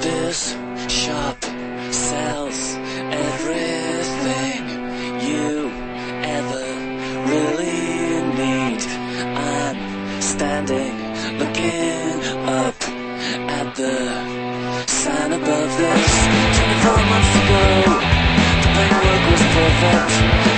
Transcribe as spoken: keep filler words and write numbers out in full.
This shop sells everything you ever really need. I'm standing looking up at the sign above this. Twenty-four months ago, the paintwork was perfect.